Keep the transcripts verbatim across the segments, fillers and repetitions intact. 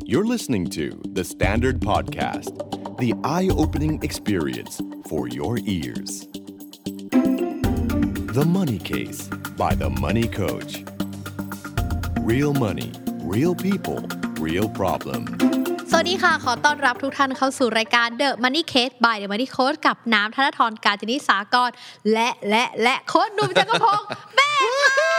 You're listening to The Standard Podcast, the eye-opening experience for your ears. The Money Case by The Money Coach. Real money, real people, real problem. สวัสดีค่ะขอต้อนรับทุกท่านเข้าสู่รายการ The Money Case by The Money Coach กับน้ำธนทร กาญจนิสากรและและและโค้ชหนุ่มจักรพงศ์เบ้ค่ะ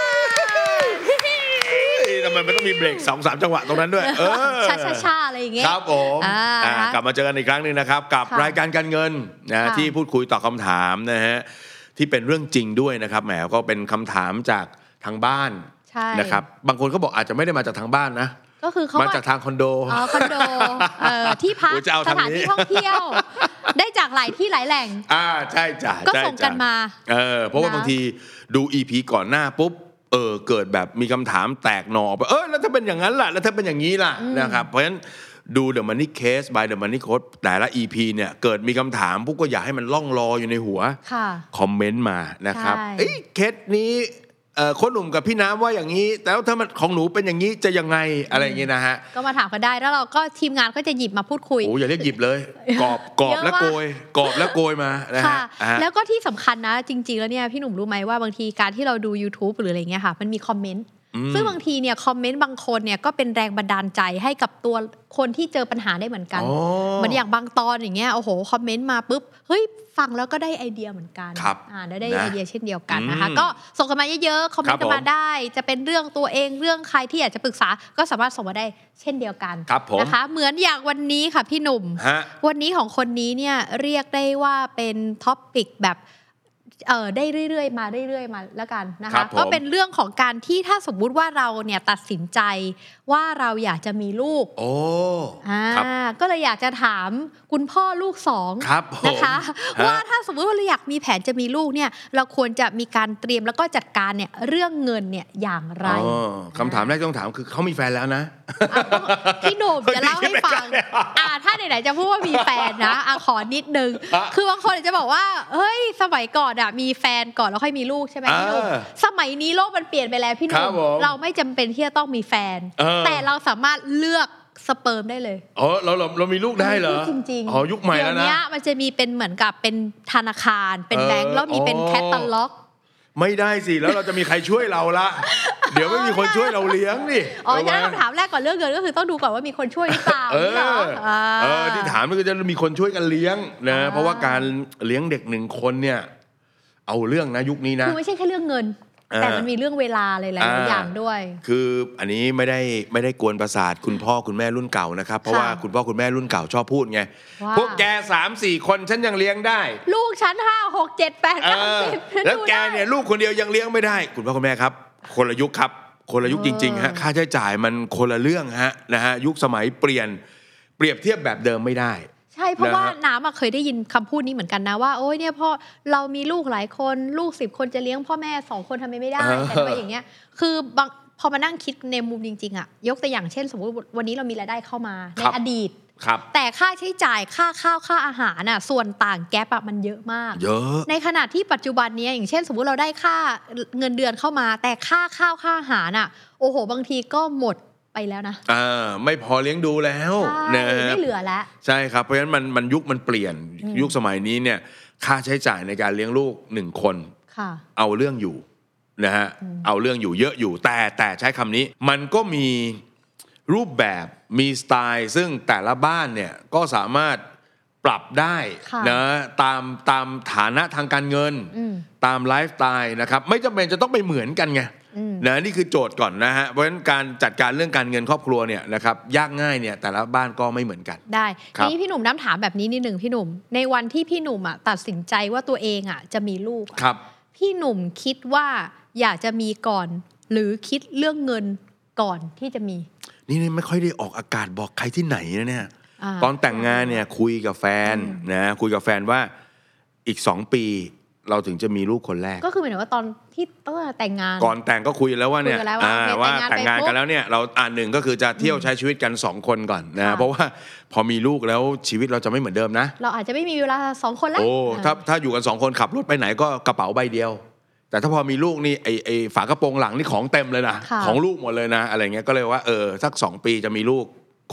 ทำไมมันต้องมีเบรก สองสาม จังหวะตรงนั้นด้วยเออช้าๆๆอะไรอย่างเงี้ยครับผมกลับมาเจอกันอีกครั้งนึงนะครับกับรายการการเงินนะที่พูดคุยตอบคำถามนะฮะที่เป็นเรื่องจริงด้วยนะครับแหมก็เป็นคำถามจากทางบ้านนะครับบางคนเขาบอกอาจจะไม่ได้มาจากทางบ้านนะก็คือเขามาจากทางคอนโดอ๋อคอนโดเอ่อที่พักสถานที่ท่องเที่ยวได้จากหลายที่หลายแหล่งอ่าใช่จ้ะก็ส่งกันมาเออเพราะว่าบางทีดู อี พี ก่อนหน้าปุ๊บเออเกิดแบบมีคำถามแตกหน่อไปเออแล้วถ้าเป็นอย่างนั้นล่ะแล้วถ้าเป็นอย่างนี้ล่ะนะครับเพราะฉะนั้นดู The Money Case by The Money Coach แต่ละ อี พี เนี่ยเกิดมีคำถามปุ๊บก็อยากให้มันล่องลอยอยู่ในหัวคอมเมนต์มานะครับเอ้ยเคสนี้เอ่อคนหนุ่มกับพี่น้ำว่าอย่างนี้แต่ถ้ามันของหนูเป็นอย่างนี้จะยังไงอะไรอย่างงี้นะฮะก็มาถามกันได้แล้วเราก็ทีมงานก็จะหยิบมาพูดคุยโอ้อย่าเรียกหยิบเลยกรอบกรอบและโกยกรอบและโกยมานะฮะแล้วก็ที่สำคัญนะจริงๆแล้วเนี่ยพี่หนุ่มรู้ไหมว่าบางทีการที่เราดู YouTube หรืออะไรเงี้ยค่ะมันมีคอมเมนต์ซึ่งบางทีเนี่ยคอมเมนต์บางคนเนี่ยก็เป็นแรงบันดาลใจให้กับตัวคนที่เจอปัญหาได้เหมือนกันเหมือนอย่างบางตอนอย่างเงี้ยโอ้โหคอมเมนต์มาปุ๊บเฮ้ยฟังแล้วก็ได้ไอเดียเหมือนกันอ่าได้ได้ไอเดียเช่นเดียวกันนะคะก็ส่งกันมาเยอะๆคอมเมนต์กันมาได้จะเป็นเรื่องตัวเองเรื่องใครที่อยากจะปรึกษาก็สามารถส่งมาได้เช่นเดียวกันนะคะเหมือนอย่างวันนี้ค่ะพี่หนุ่มวันนี้ของคนนี้เนี่ยเรียกได้ว่าเป็นท็อปปิกแบบเอ่อได้เรื่อยๆมาเรื่อยๆมาแล้วกันนะคะก็เป็นเรื่องของการที่ถ้าสมมุติว่าเราเนี่ยตัดสินใจว่าเราอยากจะมีลูกโอ้อ่าก็เลยอยากจะถามคุณพ่อลูกสองนะคะว่าถ้าสมมุติว่าเราอยากมีแผนจะมีลูกเนี่ยเราควรจะมีการเตรียมแล้วก็จัดการเนี่ยเรื่องเงินเนี่ยอย่างไรคำถามแรกต้องถามคือเขามีแฟนแล้วนะพี่หนุ่มจะเล่าให้ฟังอ่าถ้าไหนๆจะพูดว่ามีแฟนนะอ่ะขอนิดนึงคือบางคนจะบอกว่าเฮ้ยสมัยก่อนอ่ะมีแฟนก่อนแล้วค่อยมีลูกใช่ไหมพี่หนุ่มสมัยนี้โลกมันเปลี่ยนไปแล้วพี่หนุ่มเราไม่จำเป็นที่จะต้องมีแฟนแต่เราสามารถเลือกสเปิร์มได้เลยอ๋อเราเราเรามีลูกได้เหรอจริงๆอ๋อยุคใหม่แล้วนะเดี๋ยวนี้มันจะมีเป็นเหมือนกับเป็นธนาคารเป็นแบงก์แล้วมีเป็นแคตตาล็อกไม่ได้สิแล้วเราจะมีใครช่วยเราละเดี๋ยวไม่มีคนช่วยเราเลี้ยงนี่อ๋องั้นคำถามแรกก่อนเรื่องเงินก็คือต้องดูก่อนว่ามีคนช่วยหรือเปล่าเออเออที่ถามก็คือจะมีคนช่วยกันเลี้ยงนะเพราะว่าการเลี้ยงเด็กหนึ่งคนเนี่ยเอาเรื่องนะยุคนี้นะคือไม่ใช่แค่เรื่องเงินแต่มันมีเรื่องเวลาอะไรหลายอย่างด้วยคืออันนี้ไม่ได้ไม่ได้กวนประสาทคุณพ่อคุณแม่รุ่นเก่านะครับเพราะว่าคุณพ่อคุณแม่รุ่นเก่าชอบพูดไงพวกแก สามสี่ คนฉันยังเลี้ยงได้ลูกฉันห้า หก เจ็ด แปด เก้า สิบแล้วแกเนี่ยลูกคนเดียวยังเลี้ยงไม่ได้คุณพ่อคุณแม่ครับคนละยุคครับคนละยุคจริงๆฮะค่าใช้จ่ายมันคนละเรื่องฮะนะฮะยุคสมัยเปลี่ยนเปรียบเทียบแบบเดิมไม่ได้ใช่เพราะว่าน้ำเคยได้ยินคำพูดนี้เหมือนกันนะว่าโอ๊ยเนี่ยพ่อเรามีลูกหลายคนลูกสิบคนจะเลี้ยงพ่อแม่สองคนทำไมไม่ได้แต่ว่าอย่างเงี้ยคือบางพอมานั่งคิดในมุมจริงๆอ่ะยกตัวอย่างเช่นสมมติวันนี้เรามีรายได้เข้ามาในอดีตแต่ค่าใช้จ่ายค่าข้าวค่าอาหารน่ะส่วนต่างแก๊ปอ่ะมันเยอะมากเยอะในขณะที่ปัจจุบันนี้อย่างเช่นสมมุติเราได้ค่าเงินเดือนเข้ามาแต่ค่าข้าวค่าอาหารน่ะโอ้โหบางทีก็หมดไปแล้วนะอ่าไม่พอเลี้ยงดูแล้วนะไม่เหลือแล้วใช่ครับเพราะฉะนั้นมันมันยุคมันเปลี่ยนยุคสมัยนี้เนี่ยค่าใช้จ่ายในการเลี้ยงลูกหนึ่งคนเอาเรื่องอยู่นะฮะเอาเรื่องอยู่เยอะอยู่แต่แต่ใช้คำนี้มันก็มีรูปแบบมีสไตล์ซึ่งแต่ละบ้านเนี่ยก็สามารถปรับได้นะตามตามฐานะทางการเงินตามไลฟ์สไตล์นะครับไม่จำเป็นจะต้องไปเหมือนกันไงนะนี่คือโจทย์ก่อนนะฮะเพราะฉะนั้นการจัดการเรื่องการเงินครอบครัวเนี่ยนะครับยากง่ายเนี่ยแต่ละบ้านก็ไม่เหมือนกันได้ทีนี้พี่หนุ่มน้ำถามแบบนี้นิดนึงพี่หนุ่มในวันที่พี่หนุ่มอ่ะตัดสินใจว่าตัวเองอ่ะจะมีลูกครับพี่หนุ่มคิดว่าอยากจะมีก่อนหรือคิดเรื่องเงินก่อนที่จะมีนี่ไม่ค่อยได้ออกอากาศบอกใครที่ไหนนะเนี่ยตอนแต่งงานเนี่ยคุยกับแฟนนะคุยกับแฟนว่าอีกสองปีเราถึงจะมีลูกคนแรกก็คือหมายถึงว่าตอนที่ต้องแต่งงานก่อนแต่งก็คุยแล้วว่าเนี่ยว่าแต่งงานกันแล้วเนี่ยเราอ่านหนึ่งก็คือจะเที่ยวใช้ชีวิตกันสองคนก่อนนะเพราะว่าพอมีลูกแล้วชีวิตเราจะไม่เหมือนเดิมนะเราอาจจะไม่มีเวลาสองคนแล้วโอ้ถ้าถ้าอยู่กันสองคนขับรถไปไหนก็กระเป๋าใบเดียวแต่ถ้าพอมีลูกนี่ไอไอฝากระโปรงหลังนี่ของเต็มเลยนะของลูกหมดเลยนะอะไรเงี้ยก็เลยว่าเออสักสองปีจะมีลูกค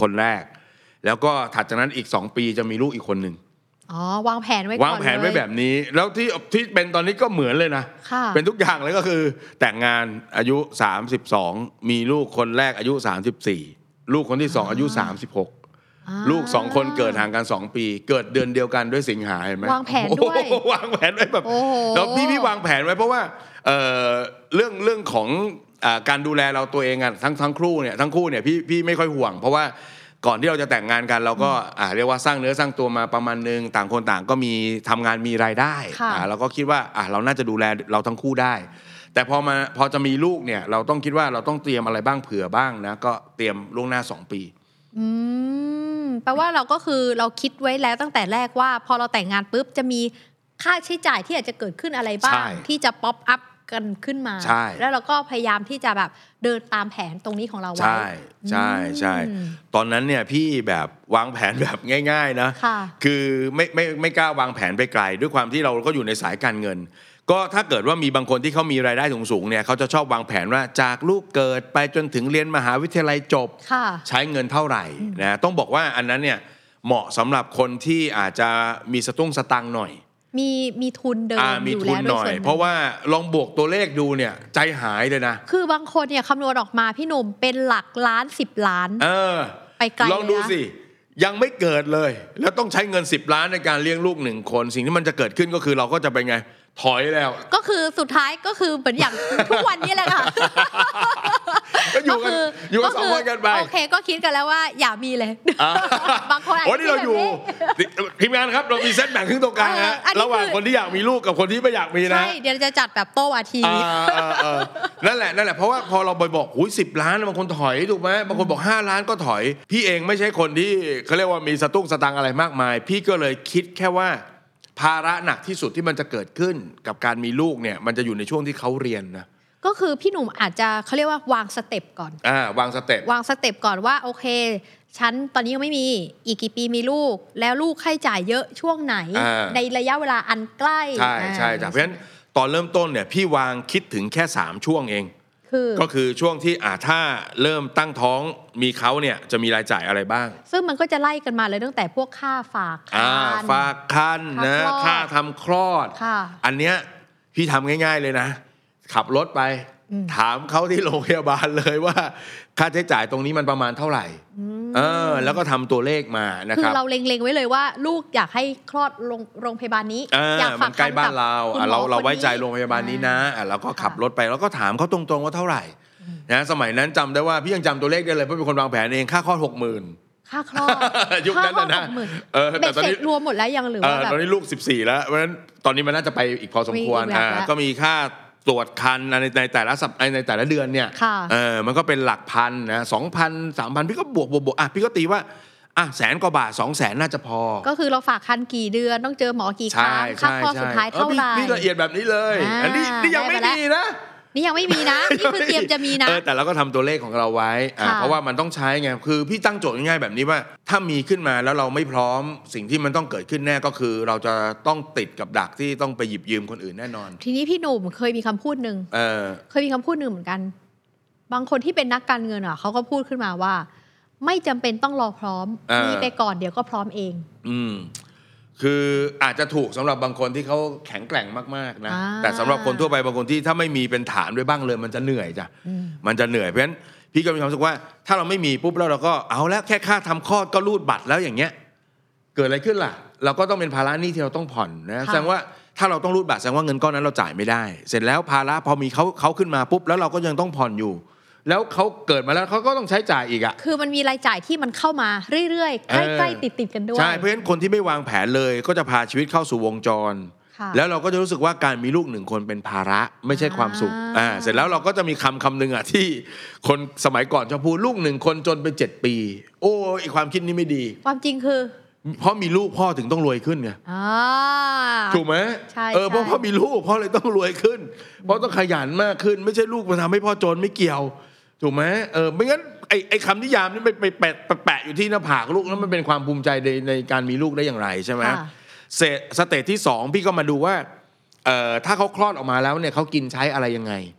คนแรกแล้วก็ถัดจากนั้นอีกสองปีจะมีลูกอีกคนนึงอ๋อวางแผนไว้ก่อนวางแผนไว้แบบนี้แล้วที่ที่เป็นตอนนี้ก็เหมือนเลยนะเป็นทุกอย่างเลยก็คือแต่งงานอายุสามสิบสองมีลูกคนแรกอายุสามสิบสี่ลูกคนที่สองอายุสามสิบหกลูกสองคนเกิดห่างกันสองปีเกิดเดือนเดียวกันด้วยสิงหาเห็นไหมวางแผนด้วยวางแผนไว้แบบแล้วพี่พี่วางแผนไว้เพราะว่าเอ่อเรื่องเรื่องของการดูแลเราตัวเองอ่ะทั้งทั้งคู่เนี่ยทั้งคู่เนี่ยพี่พี่ไม่ค่อยห่วงเพราะว่าก่อนที่เราจะแต่งงานกันเราก็อ่าเรียกว่าสร้างเนื้อสร้างตัวมาประมาณนึงต่างคนต่างก็มีทำงานมีรายได้อ่าเราก็คิดว่าอ่าเราน่าจะดูแลเราทั้งคู่ได้แต่พอมาพอจะมีลูกเนี่ยเราต้องคิดว่าเราต้องเตรียมอะไรบ้างเผื่อบ้างนะก็เตรียมล่วงหน้าสองปีอืมแปลว่าเราก็คือเราคิดไว้แล้วตั้งแต่แรกว่าพอเราแต่งงานปุ๊บจะมีค่าใช้จ่ายที่อาจจะเกิดขึ้นอะไรบ้างที่จะป๊อปอัพกันขึ้นมาแล้วเราก็พยายามที่จะแบบเดินตามแผนตรงนี้ของเราไว้ใช่ใช่ใช่ตอนนั้นเนี่ยพี่แบบวางแผนแบบง่ายๆนะคือไม่ไม่ไม่กล้าวางแผนไปไกลด้วยความที่เราก็อยู่ในสายการเงินก็ถ้าเกิดว่ามีบางคนที่เขามีรายได้สูงๆเนี่ยเขาจะชอบวางแผนว่าจากลูกเกิดไปจนถึงเรียนมหาวิทยาลัยจบใช้เงินเท่าไหร่นะต้องบอกว่าอันนั้นเนี่ยเหมาะสำหรับคนที่อาจจะมีสตุ้งสตังค์หน่อยมีมีทุนเดิมอยู่แล้วด้วยส่วนนึงเพราะว่าลองบวกตัวเลขดูเนี่ยใจหายเลยนะคือบางคนเนี่ยคำนวณออกมาพี่หนุ่มเป็นหลักล้านสิบล้านเออไปไกลลองดูสิยังไม่เกิดเลยแล้วต้องใช้เงินสิบล้านในการเลี้ยงลูกหนึ่งคนสิ่งที่มันจะเกิดขึ้นก็คือเราก็จะไปไงถอยแล้วก็คือสุดท้ายก็คือเหมือนอย่างทุกวันนี้แหละค่ะก็อยู่กันอยู่กันสองคนกันไปโอเคก็คิดกันแล้วว่าอย่ามีเลยบางคนโอ้นี่เราอยู่ทีมงานครับเรามีเซตแบ่งครึ่งตรงกลางฮะระหว่างคนที่อยากมีลูกกับคนที่ไม่อยากมีนะใช่เดี๋ยวจะจัดแบบโต้วาทีนั่นแหละนั่นแหละเพราะว่าพอเราไปบอกอุ้ยสิบล้านบางคนถอยถูกไหมบางคนบอกห้าล้านก็ถอยพี่เองไม่ใช่คนที่เขาเรียกว่ามีสตุ้งสตังอะไรมากมายพี่ก็เลยคิดแค่ว่าภาระหนักที่สุดที่มันจะเกิดขึ้นกับการมีลูกเนี่ยมันจะอยู่ในช่วงที่เขาเรียนนะก็คือพี่หนุ่มอาจจะเขาเรียกว่าวางสเต็ปก่อนอ่าวางสเต็ปวางสเต็ปก่อนว่าโอเคฉันตอนนี้ยังไม่มีอีกกี่ปีมีลูกแล้วลูกค่าใช้จ่ายเยอะช่วงไหนในระยะเวลาอันใกล้ใช่ใช่จ้ะเพราะฉะนั้นตอนเริ่มต้นเนี่ยพี่วางคิดถึงแค่สามช่วงเองก็คือช่วงที่อาถ้าเริ่มตั้งท้องมีเขาเนี่ยจะมีรายจ่ายอะไรบ้างซึ่งมันก็จะไล่กันมาเลยตั้งแต่พวกค่าฝากคันฝากคันนะค่าทำคลอดอันเนี้ยพี่ทำง่ายๆเลยนะขับรถไปถามเขาที่โรงพยาบาลเลยว่าค่าใช้จ่ายตรงนี้มันประมาณเท่าไหร่เออแล้วก็ทำตัวเลขมานะครับคือเราเล็งๆไว้เลยว่าลูกอยากให้คลอดโรงโรงพยาบาลนี้อยากฝากคันกับเราเราเราไว้ใจโรงพยาบาลนี้นะเราก็ขับรถไปแล้วก็ถามเขาตรงๆว่าเท่าไหร่นะสมัยนั้นจำได้ว่าพี่ยังจำตัวเลขได้เลยเพราะเป็นคนวางแผนเองค่าคลอดหกหมื่นค่าคลอดยุคนั้นนะเออแต่ตอนนี้รวมหมดแล้วยังหรือว่าแบบตอนนี้ลูกสิบสี่แล้วเพราะฉะนั้นตอนนี้มันน่าจะไปอีกพอสมควรอ่าก็มีค่าตรวจคันในในแต่ละสัปในแต่ละเดือนเนี่ยเออมันก็เป็นหลักพันนะสองพันสามพันพี่ก็บวกบวกบวกอ่ะพี่ก็ตีว่าอ่ะแสนกว่าบาทสองแสนน่าจะพอก็คือเราฝากคันกี่เดือนต้องเจอหมอกี่ครั้งค่าคลอดสุดท้ายเท่าไหร่นี่ละเอียดแบบนี้เลยอันนี้นี่ยังไม่มีนะนี่ยังไม่มีนะนี่คือเตรียมจะมีนะเออแต่เราก็ทำตัวเลขของเราไว้อ่าเพราะว่ามันต้องใช้ไงคือพี่ตั้งโจทย์ง่ายๆแบบนี้ว่าถ้ามีขึ้นมาแล้วเราไม่พร้อมสิ่งที่มันต้องเกิดขึ้นแน่ก็คือเราจะต้องติดกับดักที่ต้องไปหยิบยืมคนอื่นแน่นอนทีนี้พี่หนุ่มเคยมีคำพูดหนึ่งเออเคยมีคำพูดหนึ่งเหมือนกันบางคนที่เป็นนักการเงินอ่ะเขาก็พูดขึ้นมาว่าไม่จำเป็นต้องรอพร้อมมีไปก่อนเดี๋ยวก็พร้อมเองอืมคืออาจจะถูกสำหรับบางคนที่เขาแข็งแกร่งมากๆนะแต่สำหรับคนทั่วไปบางคนที่ถ้าไม่มีเป็นฐานด้วยบ้างเลยมันจะเหนื่อยจ้ะมันจะเหนื่อยเพราะฉะนั้นพี่ก็มีความรู้สึกว่าถ้าเราไม่มีปุ๊บแล้วเราก็เอาแล้วแค่ค่าทำคลอดก็รูดบัตรแล้วอย่างเงี้ยเกิดอะไรขึ้นล่ะเราก็ต้องเป็นภาระหนี้ที่เราต้องผ่อนนะแสดงว่าถ้าเราต้องรูดบัตรแสดงว่าเงินก้อนนั้นเราจ่ายไม่ได้เสร็จแล้วภาระพอมีเขาเขาขึ้นมาปุ๊บแล้วเราก็ยังต้องผ่อนอยู่แล้วเขาเกิดมาแล้วเขาก็ต้องใช้จ่ายอีกอ่ะคือมันมีรายจ่ายที่มันเข้ามาเรื่อยๆใกล้ๆติดๆกันด้วยใช่เพราะฉะนั้นคนที่ไม่วางแผนเลยก็จะพาชีวิตเข้าสู่วงจรแล้วเราก็จะรู้สึกว่าการมีลูกหนึ่งคนเป็นภาระไม่ใช่ความสุขอ่าเสร็จแล้วเราก็จะมีคำคำหนึ่งอ่ะที่คนสมัยก่อนชอบพูดลูกหนึ่งคนจนเป็นเจ็ดปีโอ้อีกความคิดนี้ไม่ดีความจริงคือเพราะมีลูกพ่อถึงต้องรวยขึ้นไงถูกไหมใช่เออเพราะพ่อมีลูกพ่อเลยต้องรวยขึ้นเพราะต้องขยันมากขึ้นไม่ใช่ลูกมาทำให้พ่อจนไม่เกี่ยวถูกไหมเออไม่งั้นไอ้ไอ้คำนิยามนี่ไปไปแปะแปะอยู่ที่หน้าผากลูกแล้วมันเป็นความภูมิใจในในการมีลูกได้อย่างไรใช่ไหมเสร็จสเตจที่สองพี่ก็มาดูว่าเอ่อถ้าเขาคลอดออกมาแล้วเนี่ยเขากินใช้อะไรยังไง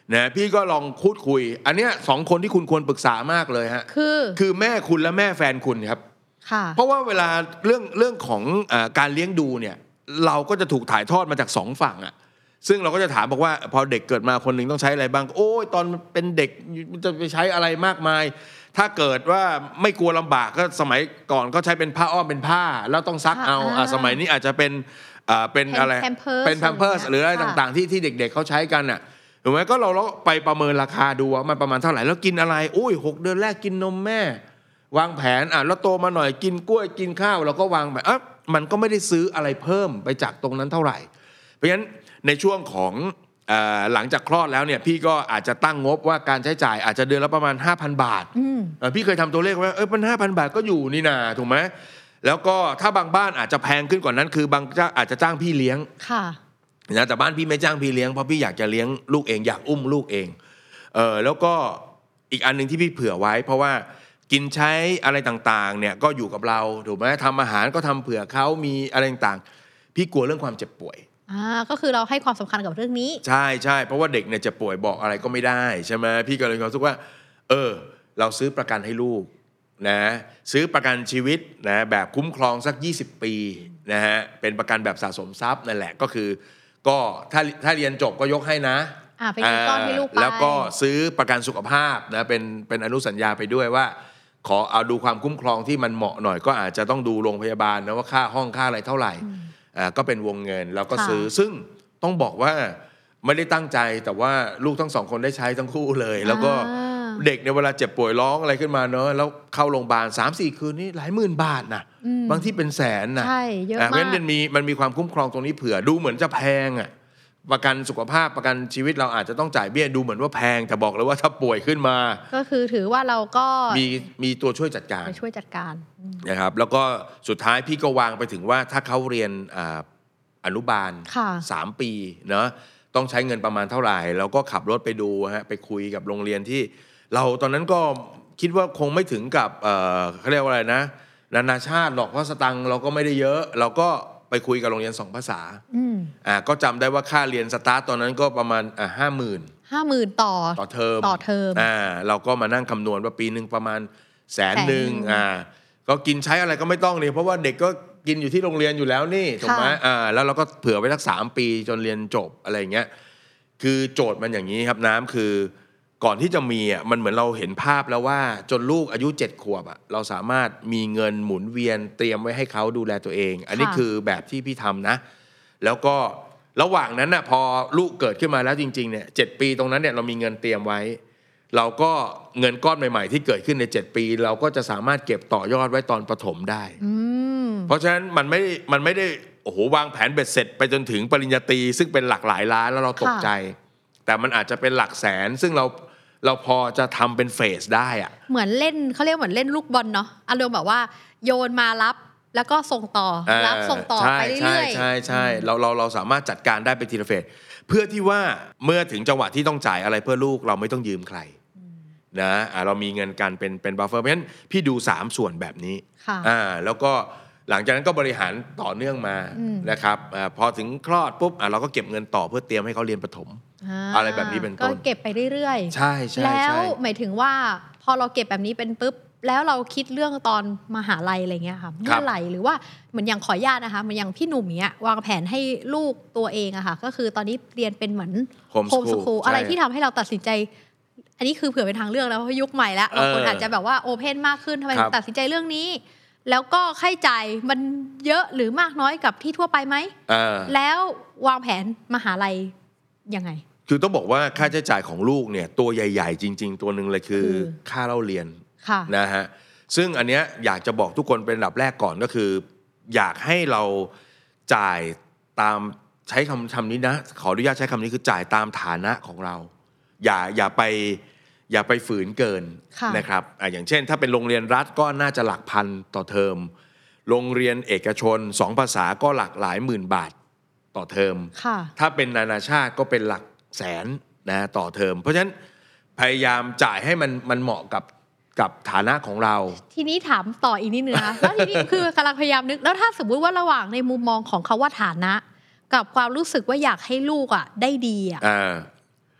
นะพี่ก็ลองพูดคุยอันเนี้ยสองคนที่คุณควรปรึกษามากเลยฮะคือคือแม่คุณและแม่แฟนคุณครับเพราะว่าเวลาเรื่องเรื่องของอ่าการเลี้ยงดูเนี่ยเราก็จะถูกถ่ายทอดมาจากสองฝั่งอ่ะซึ่งเราก็จะถามบอกว่าพอเด็กเกิดมาคนหนึ่งต้องใช้อะไรบ้างโอ้ยตอนเป็นเด็กจะไปใช้อะไรมากมายถ้าเกิดว่าไม่กลัวลำบากก็สมัยก่อนก็ใช้เป็นผ้าอ้อมเป็นผ้าแล้วต้องซักเอาอ่าสมัยนี้อาจจะเป็นอ่าเป็นอะไรเป็นแพมเพิร์สหรืออะไรต่างๆที่ที่เด็กๆเขาใช้กันน่ะถูกไหมก็เราเราไปประเมินราคาดูว่ามันประมาณเท่าไหร่แล้วกินอะไรโอ้ยหกเดือนแรกกินนมแม่วางแผนอ่ะแล้วโตมาหน่อยกินกล้วยกินข้าวเราก็วางแบบเออมันก็ไม่ได้ซื้ออะไรเพิ่มไปจากตรงนั้นเท่าไหร่เพราะฉะนั้นในช่วงของหลังจากคลอดแล้วเนี่ยพี่ก็อาจจะตั้งงบว่าการใช้จ่ายอาจจะเดือนละประมาณ ห้าพัน บาทพี่เคยทำตัวเลขว่าเออมัน ห้าพัน บาทก็อยู่นี่นาถูกไหมแล้วก็ถ้าบางบ้านอาจจะแพงขึ้นกว่านั้นคือบางเจ้าอาจจะจ้างพี่เลี้ยงค่ะนะแต่บ้านพี่ไม่จ้างพี่เลี้ยงเพราะพี่อยากจะเลี้ยงลูกเองอยากอุ้มลูกเองเออแล้วก็อีกอันนึงที่พี่เผื่อไว้เพราะว่ากินใช้อะไรต่างๆเนี่ยก็อยู่กับเราถูกไหมทำอาหารก็ทำเผื่อเขามีอะไรต่างๆพี่กลัวเรื่องความเจ็บป่วยอ่าก็คือเราให้ความสำคัญกับเรื่องนี้ใช่ใช่เพราะว่าเด็กเนี่ยจะป่วยบอกอะไรก็ไม่ได้ใช่ไหมพี่ก็เลยรู้สึกว่าเออเราซื้อประกันให้ลูกนะซื้อประกันชีวิตนะแบบคุ้มครองสักยี่สิบปีนะฮะเป็นประกันแบบสะสมทรัพย์นั่นแหละก็คือก็ถ้าถ้าเรียนจบก็ยกให้นะอ่าเป็นเงินก้อนให้ลูกไปแล้วก็ซื้อประกันสุขภาพนะเป็นเป็นอนุสัญญาไปด้วยว่าขอเอาดูความคุ้มครองที่มันเหมาะหน่อยก็อาจจะต้องดูโรงพยาบาลนะว่าค่าห้องค่าอะไรเท่าไหร่อ่าก็เป็นวงเงินแล้วก็ซื้อซึ่งต้องบอกว่าไม่ได้ตั้งใจแต่ว่าลูกทั้งสองคนได้ใช้ทั้งคู่เลยแล้วก็เด็กในเวลาเจ็บป่วยร้องอะไรขึ้นมาเนอะแล้วเข้าโรงพยาบาล สามสี่ คืนนี่หลายหมื่นบาทนะบางที่เป็นแสนนะใช่เยอะมากเพราะฉะนั้นมันมีมันมีความคุ้มครองตรงนี้เผื่อดูเหมือนจะแพงอ่ะประกันสุขภาพประกันชีวิตเราอาจจะต้องจ่ายเบี้ยดูเหมือนว่าแพงแต่บอกเลยว่าถ้าป่วยขึ้นมาก็คือถือว่าเราก็มีมีตัวช่วยจัดการช่วยจัดการนะครับแล้วก็สุดท้ายพี่ก็วางไปถึงว่าถ้าเขาเรียนอ่าอนุบาลสามปีเนาะต้องใช้เงินประมาณเท่าไหร่แล้วก็ขับรถไปดูฮะไปคุยกับโรงเรียนที่เราตอนนั้นก็คิดว่าคงไม่ถึงกับเอ่อเขาเรียกว่าอะไรนะนานาชาติหรอกเพราะสตังค์เราก็ไม่ได้เยอะเราก็ไปคุยกับโรงเรียนสองภาษาอ่าก็จำได้ว่าค่าเรียนสตาร์ตตอนนั้นก็ประมาณอ่าห้าหมื่นห้าหมื่นต่อต่อเทอมต่อเทอมอ่าเราก็มานั่งคำนวณว่าปีหนึ่งประมาณแสนหนึ่งอ่าก็กินใช้อะไรก็ไม่ต้องเลยเพราะว่าเด็กก็กินอยู่ที่โรงเรียนอยู่แล้วนี่ถูกไหมอ่าแล้วเราก็เผื่อไว้สักสามปีจนเรียนจบอะไรอย่างเงี้ยคือโจทย์มันอย่างนี้ครับน้ำคือก่อนที่จะมีอ่ะมันเหมือนเราเห็นภาพแล้วว่าจนลูกอายุเจ็ดขวบอ่ะเราสามารถมีเงินหมุนเวียนเตรียมไว้ให้เขาดูแลตัวเองอันนี้คือแบบที่พี่ทำนะแล้วก็ระหว่างนั้นน่ะพอลูกเกิดขึ้นมาแล้วจริงๆเนี่ยเจ็ดปีตรงนั้นเนี่ยเรามีเงินเตรียมไว้เราก็เงินก้อนใหม่ๆที่เกิดขึ้นในเจ็ดปีเราก็จะสามารถเก็บต่อยอดไว้ตอนประถมได้เพราะฉะนั้นมันไม่มันไม่ได้โอ้โหวางแผนเบ็ดเสร็จไปจนถึงปริญญาตรีซึ่งเป็นหลักหลายล้านแล้วเราตกใจแต่มันอาจจะเป็นหลักแสนซึ่งเราเราพอจะทำเป็นเฟสได้อะเหมือนเล่นเขาเรียกเหมือนเล่นลูกบอลเนาะอารมณ์แบบว่าโยนมารับแล้วก็ส่งต่อรับส่งต่อไปเรื่อยๆใช่ใช่เราเราเราสามารถจัดการได้เป็นทีละเฟสเพื่อที่ว่าเมื่อถึงจังหวะที่ต้องจ่ายอะไรเพื่อลูกเราไม่ต้องยืมใครนะเรามีเงินกันเป็นเป็นบัฟเฟอร์เพราะฉะนั้นพี่ดูสามส่วนแบบนี้อ่าแล้วก็หลังจากนั้นก็บริหารต่อเนื่องมานะครับอ่าพอถึงคลอดปุ๊บอ่าเราก็เก็บเงินต่อเพื่อเตรียมให้เขาเรียนประถมอะไรแบบนี้เป็นต้นก็เก็บไปเรื่อยๆใช่ใช่แล้วหมายถึงว่าพอเราเก็บแบบนี้เป็นปุ๊บแล้วเราคิดเรื่องตอนมหาลัยอะไรเงี้ยค่ะเมื่อไหร่หรือว่าเหมือนอย่างขออนุญาตนะคะเหมือนอย่างพี่หนุ่มเนี้ยวางแผนให้ลูกตัวเองอะค่ะก็คือตอนนี้เรียนเป็นเหมือนโฮมสคูลอะไรที่ทำให้เราตัดสินใจอันนี้คือเผื่อเป็นทางเลือกแล้วเพราะยุคใหม่แล้วบางคนอาจจะแบบว่าโอเพนมากขึ้นทำไมตัดสินใจเรื่องนี้แล้วก็ค่าใช้จ่ายมันเยอะหรือมากน้อยกับที่ทั่วไปไหมแล้ววางแผนมหาลัยยังไงคือต้องบอกว่าค่าใช้จ่ายของลูกเนี่ยตัวใหญ่ๆจริงๆตัวหนึ่งเลยคือค่าเล่าเรียนนะฮะซึ่งอันเนี้ยอยากจะบอกทุกคนเป็นอันดับแรกก่อนก็คืออยากให้เราจ่ายตามใช้คำคำนี้นะขออนุญาตใช้คำนี้คือจ่ายตามฐานะของเราอย่าอย่าไปอย่าไปฝืนเกินนะครับอ่ะอย่างเช่นถ้าเป็นโรงเรียนรัฐก็น่าจะหลักพันต่อเทอมโรงเรียนเอกชนสองภาษาก็หลักหลายหมื่นบาทต่อเทอมถ้าเป็นนานาชาติก็เป็นหลักแสนนะต่อเทอมเพราะฉะนั้นพยายามจ่ายให้มันมันเหมาะกับกับฐานะของเราทีนี้ถามต่ออีกนิดนึงนะแล้วทีนี้คือกำลังพยายามนึกแล้วถ้าสมมุติว่าระหว่างในมุมมองของเขาว่าฐานะกับความรู้สึกว่าอยากให้ลูกอ่ะได้ดีอ่ะ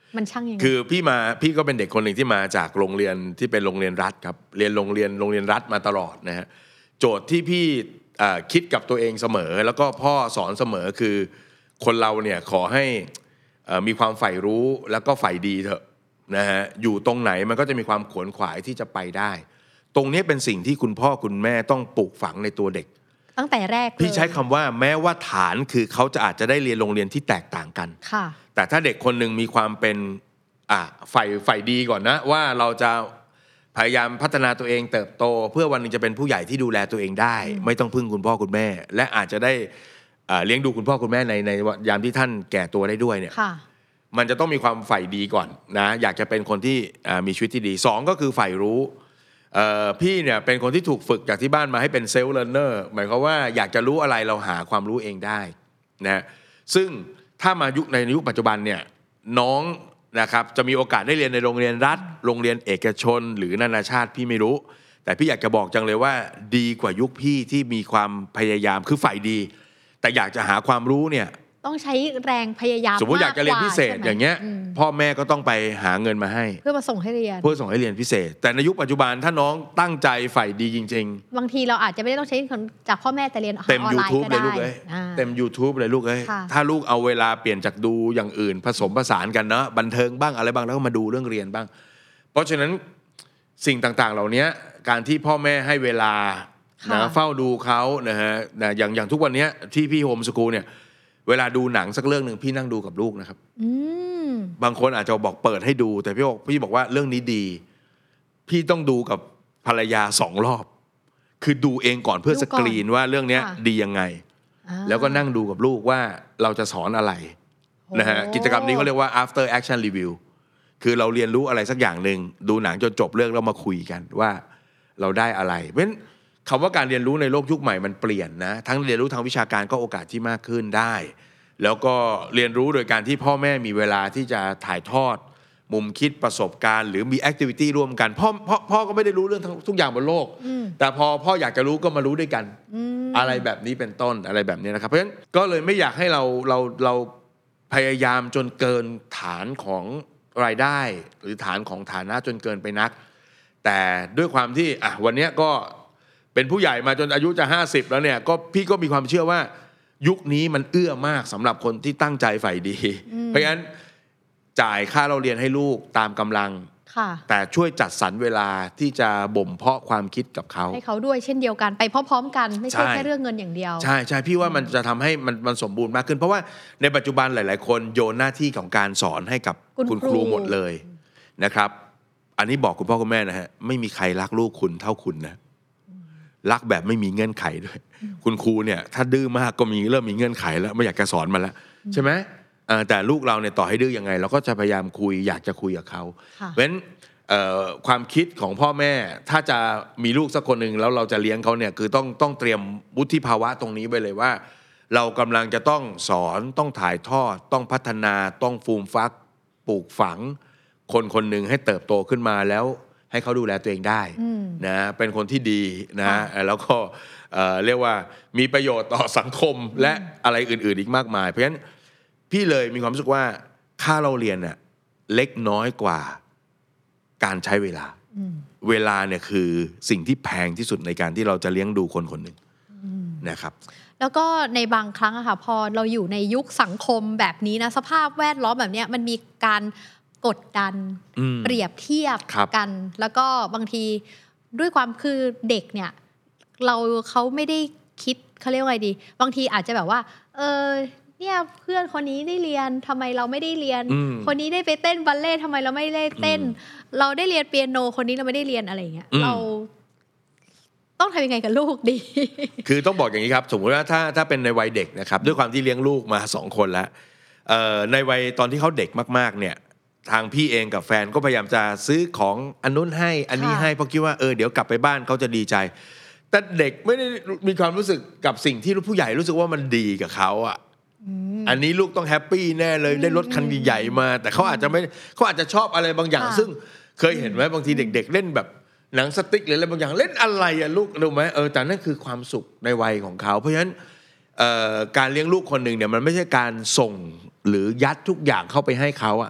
มันช่างยังไงคือพี่มาพี่ก็เป็นเด็กคนหนึ่งที่มาจากโรงเรียนที่เป็นโรงเรียนรัฐครับเรียนโรงเรียนโรงเรียนรัฐมาตลอดนะฮะโจทย์ที่พี่คิดกับตัวเองเสมอแล้วก็พ่อสอนเสมอคือคนเราเนี่ยขอให้มีความใฝ่รู้แล้วก็ใฝ่ดีเถอะนะฮะอยู่ตรงไหนมันก็จะมีความขวนขวายที่จะไปได้ตรงนี้เป็นสิ่งที่คุณพ่อคุณแม่ต้องปลูกฝังในตัวเด็กตั้งแต่แรกพี่ใช้คำว่าแม้ว่าฐานคือเขาจะอาจจะได้เรียนโรงเรียนที่แตกต่างกันค่ะแต่ถ้าเด็กคนหนึ่งมีความเป็นอ่ะใฝ่ใฝ่ดีก่อนนะว่าเราจะพยายามพัฒนาตัวเองเติบโตเพื่อวันนึงจะเป็นผู้ใหญ่ที่ดูแลตัวเองได้ไม่ต้องพึ่งคุณพ่อคุณแม่และอาจจะได้เลี้ยงดูคุณพ่อคุณแม่ในในยามที่ท่านแก่ตัวได้ด้วยเนี่ยมันจะต้องมีความใฝ่ดีก่อนนะอยากจะเป็นคนที่มีชีวิตที่ดีสองก็คือใฝ่รู้พี่เนี่ยเป็นคนที่ถูกฝึกจากที่บ้านมาให้เป็นเซลฟ์เลิร์นเนอร์หมายความว่าอยากจะรู้อะไรเราหาความรู้เองได้นะซึ่งถ้ามายุคในยุคปัจจุบันเนี่ยน้องนะครับจะมีโอกาสได้เรียนในโรงเรียนรัฐโรงเรียนเอกชนหรือนานาชาติพี่ไม่รู้แต่พี่อยากจะบอกจังเลยว่าดีกว่ายุคพี่ที่มีความพยายามคือใฝ่ดีแต่อยากจะหาความรู้เนี่ยต้องใช้แรงพยายามสมมติอยากจะเรียนพิเศษอย่างเงี้ยพ่อแม่ก็ต้องไปหาเงินมาให้เพื่อมาส่งให้เรียนเพื่อส่งให้เรียนพิเศษแต่ในยุคปัจจุบันถ้าน้องตั้งใจใฝ่ดีจริงๆบางทีเราอาจจะไม่ได้ต้องใช้คนจากพ่อแม่แต่เรียนออนไลน์ก็ได้เต็ม YouTube เลยลูกเอ้ยเต็ม YouTube เลยลูกเอ้ยถ้าลูกเอาเวลาเปลี่ยนจากดูอย่างอื่นผสมผสานกันเนาะบันเทิงบ้างอะไรบ้างแล้วก็มาดูเรื่องเรียนบ้างเพราะฉะนั้นสิ่งต่างๆเหล่านี้การที่พ่อแม่ให้เวลานะเฝ้าดูเขานะฮะอย่างอย่างทุกวันนี้ที่พี่โฮมสคูลเนี่ยเวลาดูหนังสักเรื่องหนึ่งพี่นั่งดูกับลูกนะครับบางคนอาจจะบอกเปิดให้ดูแต่พี่บอกพี่บอกว่าเรื่องนี้ดีพี่ต้องดูกับภรรยาสองรอบคือดูเองก่อนเพื่อสกรีนว่าเรื่องนี้ดียังไงแล้วก็นั่งดูกับลูกว่าเราจะสอนอะไรนะฮะกิจกรรมนี้เขาเรียกว่า after action review คือเราเรียนรู้อะไรสักอย่างหนึ่งดูหนังจนจบเรื่องแล้วมาคุยกันว่าเราได้อะไรเพราะฉะนั้นคำว่าการเรียนรู้ในโลกยุคใหม่มันเปลี่ยนนะทั้งเรียนรู้ทางวิชาการก็โอกาสที่มากขึ้นได้แล้วก็เรียนรู้โดยการที่พ่อแม่มีเวลาที่จะถ่ายทอดมุมคิดประสบการณ์หรือมีแอคทิวิตี้ร่วมกันพ่อพ่อพ่อก็ไม่ได้รู้เรื่องทุกอย่างบนโลกแต่พอพ่ออยากจะรู้ก็มารู้ด้วยกันอะไรแบบนี้เป็นต้นอะไรแบบนี้นะครับเพราะฉะนั้นก็เลยไม่อยากให้เราเราเราพยายามจนเกินฐานของรายได้หรือฐานของฐานะจนเกินไปนักแต่ด้วยความที่อ่ะวันนี้ก็เป็นผู้ใหญ่มาจนอายุจะห้าสิบแล้วเนี่ยก็พี่ก็มีความเชื่อว่ายุคนี้มันเอื้อมากสำหรับคนที่ตั้งใจใฝ่ดีเพราะฉะนั้นจ่ายค่าเราเรียนให้ลูกตามกำลังแต่ช่วยจัดสรรเวลาที่จะบ่มเพาะความคิดกับเขาให้เขาด้วยเช่นเดียวกันไปพร้อมๆกันไม่ใช่แค่เรื่องเงินอย่างเดียวใช่ใช่พี่ว่ามันจะทำให้มันมันสมบูรณ์มากขึ้นเพราะว่าในปัจจุบันหลายๆคนโยนหน้าที่ของการสอนให้กับคุณครูหมดเลยนะครับอันนี้บอกคุณพ่อคุณแม่นะฮะไม่มีใครรักลูกคุณเท่าคุณนะรักแบบไม่มีเงื่อนไขด้วยคุณครูเนี่ยถ้าดื้อมากก็มีเริ่มมีเงื่อนไขแล้วไม่อยากจะสอนมันแล้วใช่ไหมแต่ลูกเราเนี่ยต่อให้ดื้อยังไงเราก็จะพยายามคุยอยากจะคุยกับเขาเพราะฉะนั้นความคิดของพ่อแม่ถ้าจะมีลูกสักคนหนึ่งแล้วเราจะเลี้ยงเขาเนี่ยคือต้องต้องเตรียมวุฒิภาวะตรงนี้ไว้เลยว่าเรากำลังจะต้องสอนต้องถ่ายทอดต้องพัฒนาต้องฟูมฟักปลูกฝังคนคนหนึ่งให้เติบโตขึ้นมาแล้วให้เขาดูแลตัวเองได้นะเป็นคนที่ดีนะแล้วก็เรียกว่ามีประโยชน์ต่อสังคมและอะไรอื่นๆอีกมากมายเพราะฉะนั้นพี่เลยมีความรู้สึกว่าค่าเราเรียนน่ะเล็กน้อยกว่าการใช้เวลาเวลาเนี่ยคือสิ่งที่แพงที่สุดในการที่เราจะเลี้ยงดูคนคนหนึ่งนะครับแล้วก็ในบางครั้งอะค่ะพอเราอยู่ในยุคสังคมแบบนี้นะสภาพแวดล้อมแบบนี้มันมีการกดดันเปรียบเทียบกันแล้วก็บางทีด้วยความคือเด็กเนี่ยเราเขาไม่ได้คิดเขาเรียกว่าไงดีบางทีอาจจะแบบว่าเออเนี่ยเพื่อนคนนี้ได้เรียนทำไมเราไม่ได้เรียนคนนี้ได้ไปเต้นบัลเล่ต์ทำไมเราไม่ได้เต้นเราได้เรียนเปียโนคนนี้เราไม่ได้เรียนอะไรอย่างเงี้ยเราต้องทำยังไงกับลูกดีคือต้องบอกอย่างนี้ครับสมมติว่าถ้าถ้าเป็นในวัยเด็กนะครับด้วยความที่เลี้ยงลูกมาสองคนแล้วในวัยตอนที่เขาเด็กมากๆเนี่ยทางพี่เองกับแฟนก็พยายามจะซื้อของอันนู้นให้อันนี้ให้เพราะคิดว่าเออเดี๋ยวกลับไปบ้านเขาจะดีใจแต่เด็กไม่ได้มีความรู้สึกกับสิ่งที่ผู้ใหญ่รู้สึกว่ามันดีกับเขาอ่ะอันนี้ลูกต้องแฮปปี้แน่เลยได้รถคันใหญ่ๆมาแต่เขาอาจจะไม่เขาอาจจะชอบอะไรบางอย่างซึ่งเคยเห็นไหมบางทีเด็กๆเล่นแบบหนังสติ๊กหรืออะไรบางอย่างเล่นอะไรอะลูกรู้ไหมเออแต่นั่นคือความสุขในวัยของเขาเพราะฉะนั้นการเลี้ยงลูกคนหนึ่งเนี่ยมันไม่ใช่การส่งหรือยัดทุกอย่างเข้าไปให้เขาอะแ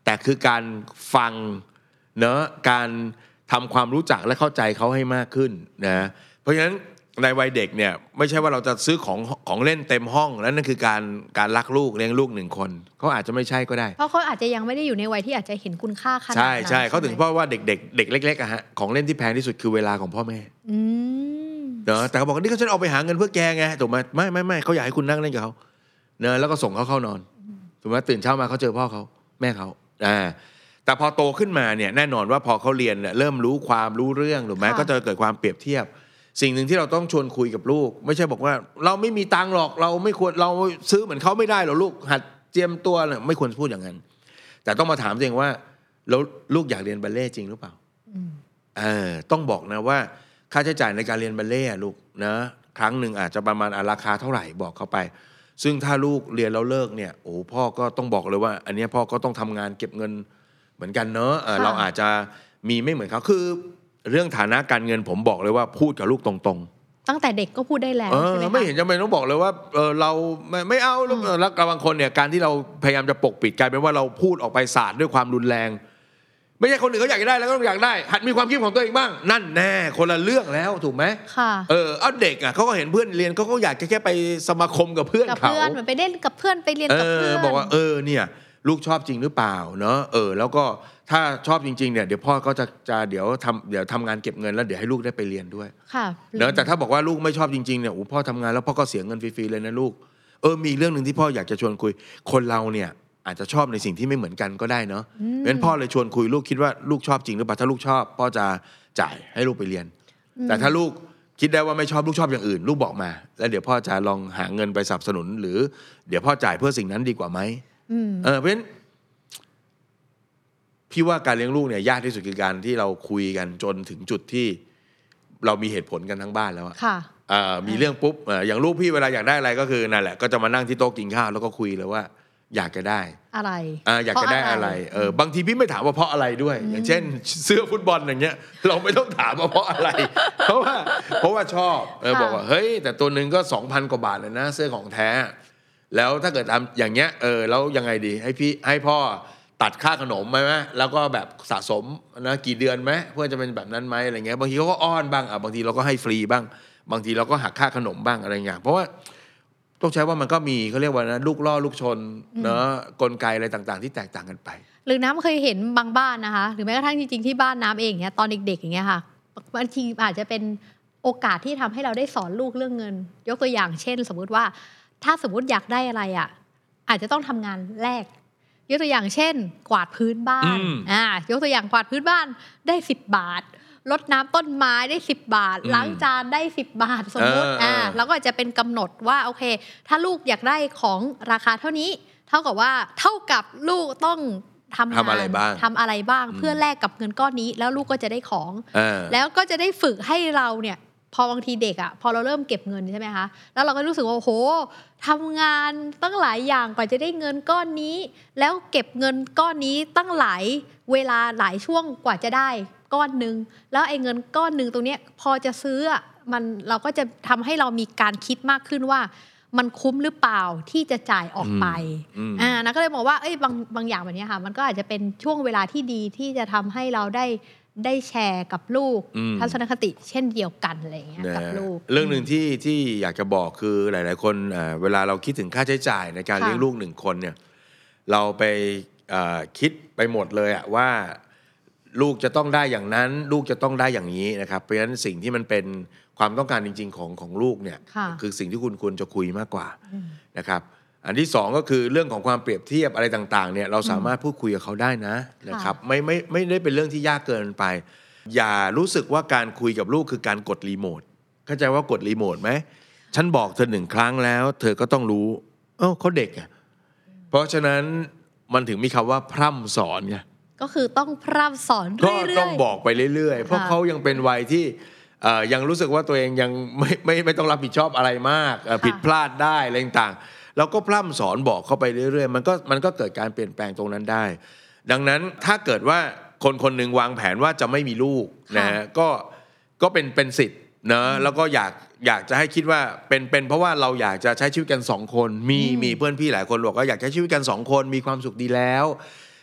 แต่คือการฟังเนอะการทำความรู้จักและเข้าใจเขาให้มากขึ้นนะเพราะฉะนั้นในวัยเด็กเนี่ยไม่ใช่ว่าเราจะซื้อของของเล่นเต็มห้องแล้วนั่นคือการการรักลูกเลี้ยงลูกหนึ่งคนเขาอาจจะไม่ใช่ก็ได้เพราะเขาอาจจะยังไม่ได้อยู่ในวัยที่อาจจะเห็นคุณค่าขนาดนั้นใช่ใช่เขาถึงเพราะว่าเด็กเด็กเด็กเล็กๆอะฮะของเล่นที่แพงที่สุดคือเวลาของพ่อแม่เนอะแต่เขาบอกว่านี่เขาฉันเอาไปหาเงินเพื่อแกไงถูกไหมไม่ไม่ไม่เขาอยากให้คุณนั่งเล่นกับเขาเนอะแล้วก็ส่งเขาเข้านอนถูกไหมตื่นเช้ามาเขาเจอพ่อเขาแม่เขาอ่าแต่พอโตขึ้นมาเนี่ยแน่นอนว่าพอเขาเรียนเนี่ยเริ่มรู้ความรู้เรื่องถูกไหมก็จะเกิดความเปรียบเทียบสิ่งหนึ่งที่เราต้องชวนคุยกับลูกไม่ใช่บอกว่าเราไม่มีตังค์หรอกเราไม่ควรเราซื้อเหมือนเขาไม่ได้หรอกลูกหัดเจียมตัวเนี่ยไม่ควรพูดอย่างนั้นแต่ต้องมาถามตัวเองว่าแล้วลูกอยากเรียนบัลเล่ต์จริงหรือเปล่าเออต้องบอกนะว่าค่าใช้จ่ายในการเรียนบัลเล่ต์ลูกนะครั้งหนึ่งอาจจะประมาณราคาเท่าไหร่บอกเขาไปซึ่งถ้าลูกเรียนแล้วเลิกเนี่ยโอ้พ่อก็ต้องบอกเลยว่าอันนี้พ่อก็ต้องทำงานเก็บเงินเหมือนกันเนอะเราอาจจะมีไม่เหมือนเขาคือเรื่องฐานะการเงินผมบอกเลยว่าพูดกับลูกตรงๆตั้งแต่เด็กก็พูดได้แล้วใช่ไหมคะไม่เห็นจำเป็นต้องบอกเลยว่าเออเราไม่ไม่เอาแล้วบางคนเนี่ยการที่เราพยายามจะปกปิดกลายเป็นว่าเราพูดออกไปสาดด้วยความรุนแรงไม่ใช่คนอื่นเขาอยากได้แล้วก็ต้องอยากได้หัดมีความคิดของตัวเองบ้างนั่นแน่คนละเรื่องแล้วถูกไหมค่ะเออเอาเด็กอ่ะเขาก็เห็นเพื่อนเรียนเขาก็อยากแค่ไปสมาคมกับเพื่อนเขากับเพื่อนเหมือนไปเล่นกับเพื่อนไปเรียนกับเพื่อนบอกว่าเออเนี่ยลูกชอบจริงหรือเปล่าเนาะเออแล้วก็ถ้าชอบจริงๆเนี่ยเดี๋ยวพ่อก็จะจะเดี๋ยวทำเดี๋ยวทำงานเก็บเงินแล้วเดี๋ยวให้ลูกได้ไปเรียนด้วยค่ะเนอะแต่ถ้าบอกว่าลูกไม่ชอบจริงๆเนี่ยโอ้พ่อทำงานแล้วพ่อก็เสียเงินฟรีๆเลยนะลูกเออมีเรื่องนึงที่พ่ออยากจะชวนคุยคนเราเนี่ยอาจจะชอบในสิ่งที่ไม่เหมือนกันก็ได้เนาะเพราะฉะนั้นพ่อเลยชวนคุยลูกคิดว่าลูกชอบจริงหรือเปล่าถ้าลูกชอบพ่อจะจ่ายให้ลูกไปเรียนแต่ถ้าลูกคิดได้ว่าไม่ชอบลูกชอบอย่างอื่นลูกบอกมาแล้วเดี๋ยวพ่อจะลองหาเงินไปสนับสนุนหรือเดี๋ยวพ่อจ่ายเพื่อสิ่งนั้นดีกว่าไหมเออเพราะฉะนั้นพี่ว่าการเลี้ยงลูกเนี่ยยากที่สุดคือการที่เราคุยกันจนถึงจุดที่เรามีเหตุผลกันทั้งบ้านแล้วค่ะมีเรื่องปุ๊บอย่างลูกพี่เวลาอยากได้อะไรก็คือนั่นแหละก็จะมานั่งที่โต๊ะกินข้าวแล้วก็คุยเลยว่าอยากจะได้อะไรอ่าอยากจะได้อะไรเออบางทีพี่ไม่ถามว่าเพราะอะไรด้วยอย่างเช่นเสื้อฟุตบอลอย่างเงี้ยเราไม่ต้องถามว่าเพราะอะไรเพราะว่าเพราะว่าชอบเออบอกว่าเฮ้ยแต่ตัวนึงก็ สองพัน กว่าบาทเลยนะเสื้อของแท้แล้วถ้าเกิดทำอย่างเงี้ยเออแล้วยังไงดีให้พี่ให้พ่อตัดค่าขนมไหมไหมแล้วก็แบบสะสมนะกี่เดือนไหมเพื่อจะเป็นแบบนั้นไหมอะไรเงี้ยบางทีเขาก็อ้อนบ้างอ่ะบางทีเราก็ให้ฟรีบ้างบางทีเราก็หักค่าขนมบ้างอะไรเงี้ยเพราะว่าต้องใช้ว่ามันก็มีเขาเรียกว่านะลูกล่อลูกชนเนาะกลไกอะไรต่างๆที่แตกต่างกันไปหรือน้ำเคยเห็นบางบ้านนะคะหรือแม้กระทั่งจริงๆที่บ้านน้ำเองเนี้ยตอนเด็กๆอย่างเงี้ยค่ะบางทีอาจจะเป็นโอกาสที่ทำให้เราได้สอนลูกเรื่องเงินยกตัวอย่างเช่นสมมุติว่าถ้าสมมติอยากได้อะไรอ่ะอาจจะต้องทำงานแรกยกตัวอย่างเช่นกวาดพื้นบ้านอ่ายกตัวอย่างกวาดพื้นบ้านได้สิบบาทรดน้ำต้นไม้ได้สิบบาทล้างจานได้สิบบาทสมมุติอ่าแล้วก็จะเป็นกำหนดว่าโอเคถ้าลูกอยากได้ของราคาเท่านี้เท่ากับว่าเท่ากับลูกต้องทำงานทำอะไรบ้างทำอะไรบ้างเพื่อแลกกับเงินก้อนนี้แล้วลูกก็จะได้ของแล้วก็จะได้ฝึกให้เราเนี่ยพอบางทีเด็กอ่ะพอเราเริ่มเก็บเงินใช่ไหมคะแล้วเราก็รู้สึกว่าโอ้โหทำงานตั้งหลายอย่างกว่าจะได้เงินก้อนนี้แล้วเก็บเงินก้อนนี้ตั้งหลายเวลาหลายช่วงกว่าจะได้ก้อนนึงแล้วไอ้เงินก้อนนึงตรงนี้พอจะซื้ออ่ะมันเราก็จะทำให้เรามีการคิดมากขึ้นว่ามันคุ้มหรือเปล่าที่จะจ่ายออกไปอ่านะก็เลยบอกว่าเอ้ยบางบางอย่างแบบนี้ค่ะมันก็อาจจะเป็นช่วงเวลาที่ดีที่จะทำให้เราได้ได้แชร์กับลูกทัศนคติเช่นเดียวกันอะไรอย่างเงี้ยกับลูกเรื่องนึงที่ที่อยากจะบอกคือหลายๆคนเวลาเราคิดถึงค่าใช้จ่ายในการเลี้ยงลูกหนึ่งคนเนี่ยเราไปคิดไปหมดเลยอะว่าลูกจะต้องได้อย่างนั้นลูกจะต้องได้อย่างนี้นะครับเพราะฉะนั้นสิ่งที่มันเป็นความต้องการจริงๆของของลูกเนี่ยคือสิ่งที่คุณควรจะคุยมากกว่านะครับอันที่สองก็คือเรื่องของความเปรียบเทียบอะไรต่างๆเนี่ยเราสามารถพูดคุยกับเขาได้นะนะครับไม่ไม่ไม่ได้เป็นเรื่องที่ยากเกินไปอย่ารู้สึกว่าการคุยกับลูกคือการกดรีโมทเข้าใจว่ากดรีโมทไหมฉันบอกเธอหนึ่งครั้งแล้วเธอก็ต้องรู้เอ้าเขาเด็กอ่ะเพราะฉะนั้นมันถึงมีคำว่าพร่ำสอนไงก็คือต้องพร่ำสอนเรื่อยๆก็ต้องบอกไปเรื่อยๆเพราะเขายังเป็นวัยที่ยังรู้สึกว่าตัวเองยังไม่ไม่ไม่ต้องรับผิดชอบอะไรมากผิดพลาดได้อะไรต่างๆเราก็พร่ำสอนบอกเข้าไปเรื่อยๆมันก็มันก็เกิดการเปลี่ยนแปลงตรงนั้นได้ดังนั้นถ้าเกิดว่าคนคนหนึ่งวางแผนว่าจะไม่มีลูกนะฮะก็ก็เป็นเป็นสิทธิ์นะแล้วก็อยากอยากจะให้คิดว่าเป็นเป็นเพราะว่าเราอยากจะใช้ชีวิตกันสองคนมีมีเพื่อนพี่หลายคนบอกว่าอยากใช้ชีวิตกันสองคนมีความสุขดีแล้ว